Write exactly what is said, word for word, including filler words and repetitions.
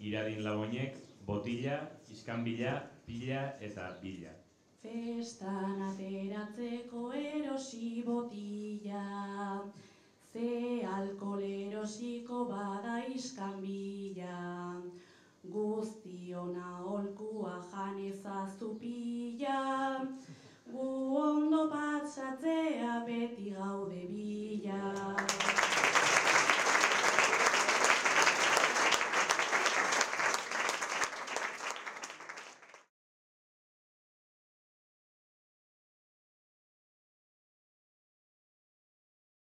Iradin laboinek, botila, iskanbila, pila eta bila. Festan ateratzeko erosi botila, ze alkohol erosiko bada iskanbila. Guztiona holkua jan ezazu pila,